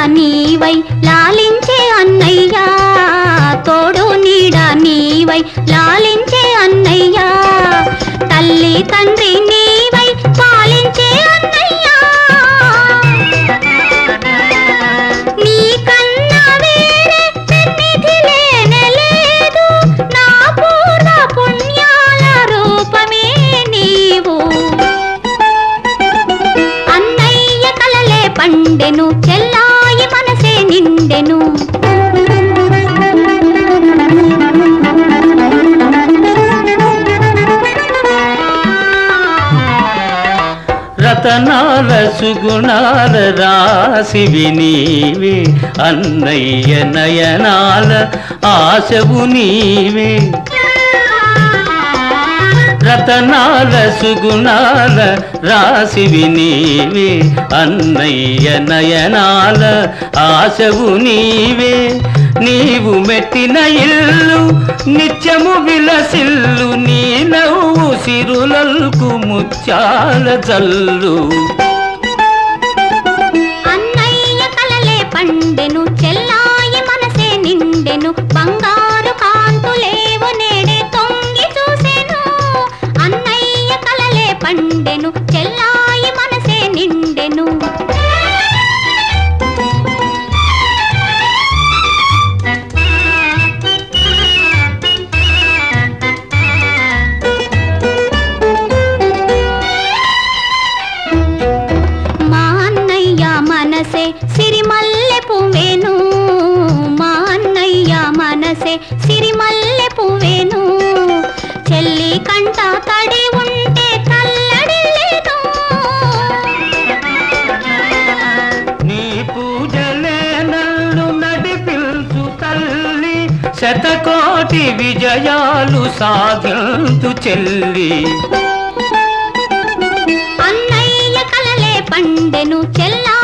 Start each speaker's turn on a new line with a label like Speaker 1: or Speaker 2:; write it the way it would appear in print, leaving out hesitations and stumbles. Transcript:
Speaker 1: నీవై లాలించే అన్నయ్యా, తోడు నీడ నీవై లాలించే అన్నయ్యా, తల్లి తండ్రి నీవై పాలించే అన్నయ్యా, నీకన్నా వేరే సన్నిధి లేనలేదు, నా పూర్వ పుణ్యాల రూపమే నీవు. అన్నయ్య కలలే పండెను, చెల్లాయి మనసే నిండెను.
Speaker 2: రతనాల సుగుణాల రాశివి నీవే, అన్నయ్య నయనాల ఆశవు నీవే. రతనాల సుగుణాల రాశివి నీవే, అన్నయ్య నయనాల ఆశవు నీవే. నీవు మెట్టిన ఇల్లు నిత్యము విలసిల్లు, నీ నవ్వు సిరులకు ముత్యాల జల్లు.
Speaker 1: అన్నయ్య కలలే పండెను, చెల్లాయి మనసే నిండెను, బంగారు కాంతులేవు నేడే తొంగి చూసెను. అన్నయ్య కలలే పండెను, చెల్లాయి మనసే నిండెను. మనసే సిరిమల్లె పువ్వేను, మా అన్నయ్య మనసే సిరిమల్లె పువ్వేను, చెల్లి కంట తడి ఉంటే తల్లడిల్లేను.
Speaker 2: నీ పూజలే నన్ను నడిపిల్చు తల్లి, శతకోటి విజయాలు సాధించు చెల్లి.
Speaker 1: అన్నయ్య కలలే పండెను, చెల్లా